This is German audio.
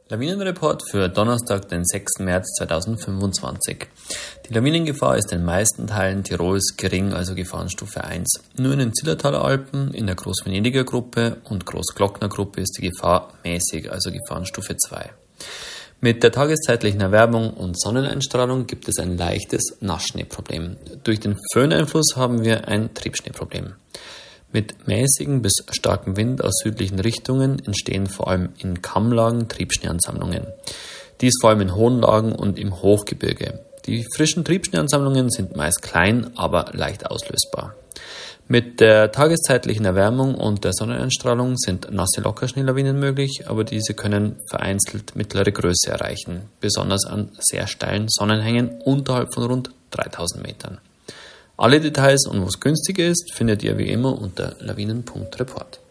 Lawinenreport für Donnerstag, den 6. März 2025. Die Lawinengefahr ist in den meisten Teilen Tirols gering, also Gefahrenstufe 1. Nur in den Zillertaler Alpen, in der Großvenediger Gruppe und Großglockner Gruppe ist die Gefahr mäßig, also Gefahrenstufe 2. Mit der tageszeitlichen Erwärmung und Sonneneinstrahlung gibt es ein leichtes Nassschneeproblem. Durch den Föhneinfluss haben wir ein Triebschneeproblem. Mit mäßigem bis starkem Wind aus südlichen Richtungen entstehen vor allem in Kammlagen Triebschneeansammlungen. Dies vor allem in hohen Lagen und im Hochgebirge. Die frischen Triebschneeansammlungen sind meist klein, aber leicht auslösbar. Mit der tageszeitlichen Erwärmung und der Sonneneinstrahlung sind nasse Lockerschneelawinen möglich, aber diese können vereinzelt mittlere Größe erreichen, besonders an sehr steilen Sonnenhängen unterhalb von rund 3000 Metern. Alle Details und wo es günstiger ist, findet ihr wie immer unter lawinen.report.